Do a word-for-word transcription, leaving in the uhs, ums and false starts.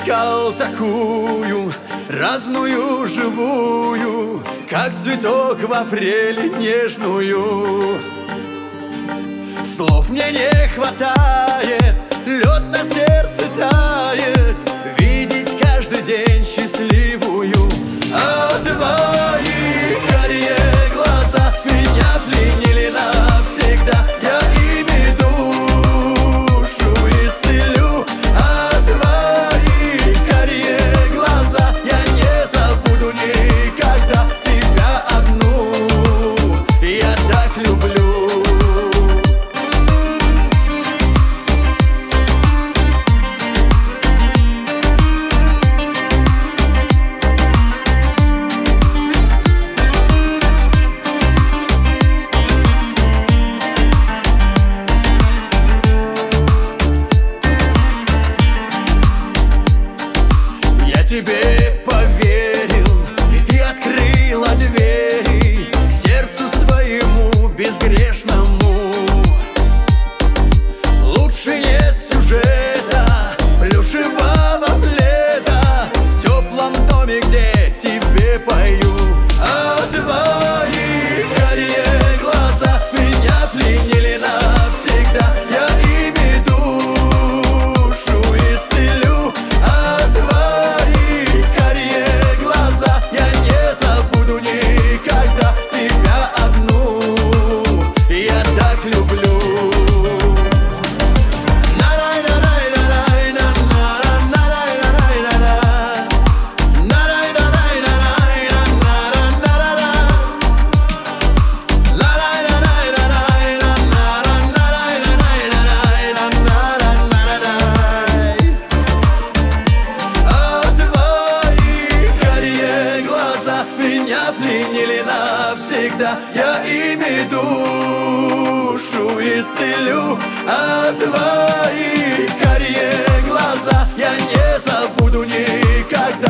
искал такую, разную, живую, как цветок в апреле нежную. Слов мне не хватает, лед на сердце тает, видеть каждый день счастливую. А твои карие глаза меня пленили навсегда. Я ими душу исцелю. А твои карие глаза я не забуду никогда. Тебя одну я так люблю. Тебе поверил, и ты открыла двери к сердцу своему безгрешному. Лучше нет сюжета, плюшевого пледа в теплом доме, где тебе пою. А твои карие глаза меня пленили навсегда. Я ими душу исцелю. А твои я не забуду никогда. Тебя одну я так люблю. Меня пленили навсегда. Я ими душу исцелю. А твои карие глаза я не забуду никогда.